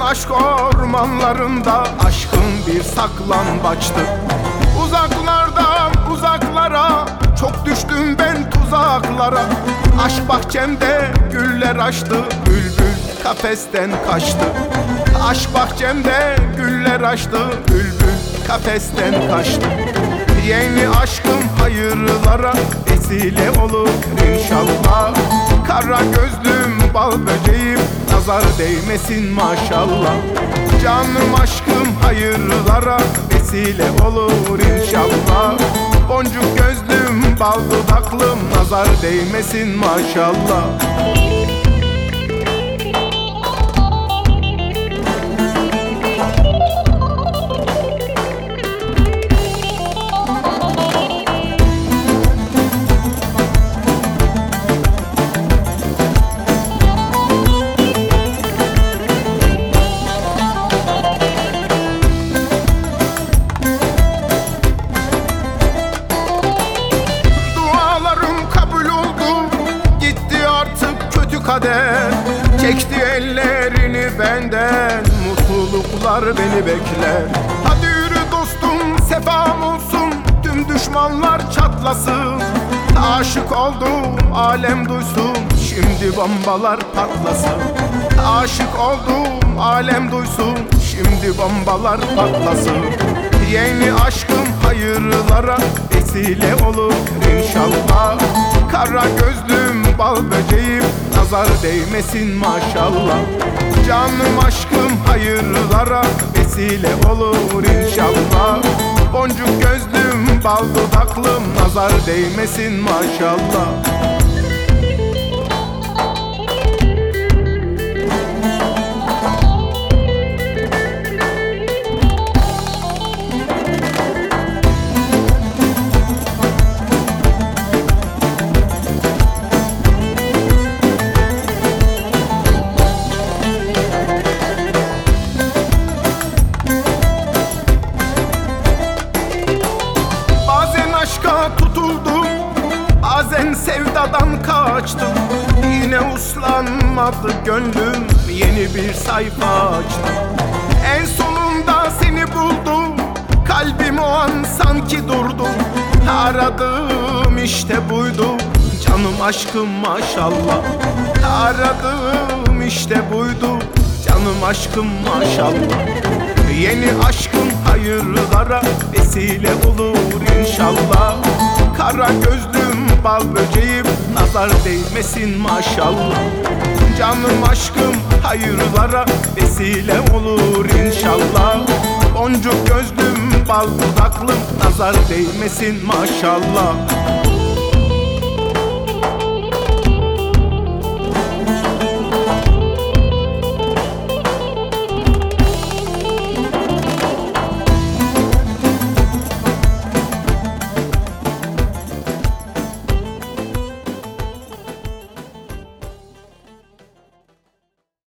aşk ormanlarında aşkın bir saklambaçtı. Uzaklardan uzaklara çok düştüm ben tuzaklara. Aşk bahçemde güller açtı, bülbül kafesten kaçtı. Aşk bahçemde güller açtı, bülbül kafesten kaçtı. Yeni aşkım hayırlara vesile olur inşallah. Kara gözlüm bal böceğim, nazar değmesin maşallah. Canım aşkım hayırlara vesile olur inşallah. Boncuk gözlüm bal dudaklım, nazar değmesin maşallah. Kader çekti ellerini benden, mutluluklar beni bekler. Hadi yürü dostum, sefam olsun, tüm düşmanlar çatlasın. Aşık oldum, alem duysun, şimdi bombalar patlasın. Aşık oldum, alem duysun, şimdi bombalar patlasın. Yeni aşkım hayırlara vesile olur inşallah. Kara gözlüm bal böceğim, nazar değmesin maşallah. Canım aşkım hayırlara vesile olur inşallah. Boncuk gözlüm bal dudaklım, nazar değmesin maşallah. Tutuldum, bazen sevdadan kaçtım. Yine uslanmadı gönlüm, yeni bir sayfa açtım. En sonunda seni buldum, kalbim o an sanki durdu. Aradığım işte buydu, canım aşkım maşallah. Aradığım işte buydu, canım aşkım maşallah. Yeni aşkım hayırlara vesile olur inşallah. Kara gözlüm bal böceğim, nazar değmesin maşallah. Canım aşkım hayırlara vesile olur inşallah. Boncuk gözlüm bal dudaklım, nazar değmesin maşallah.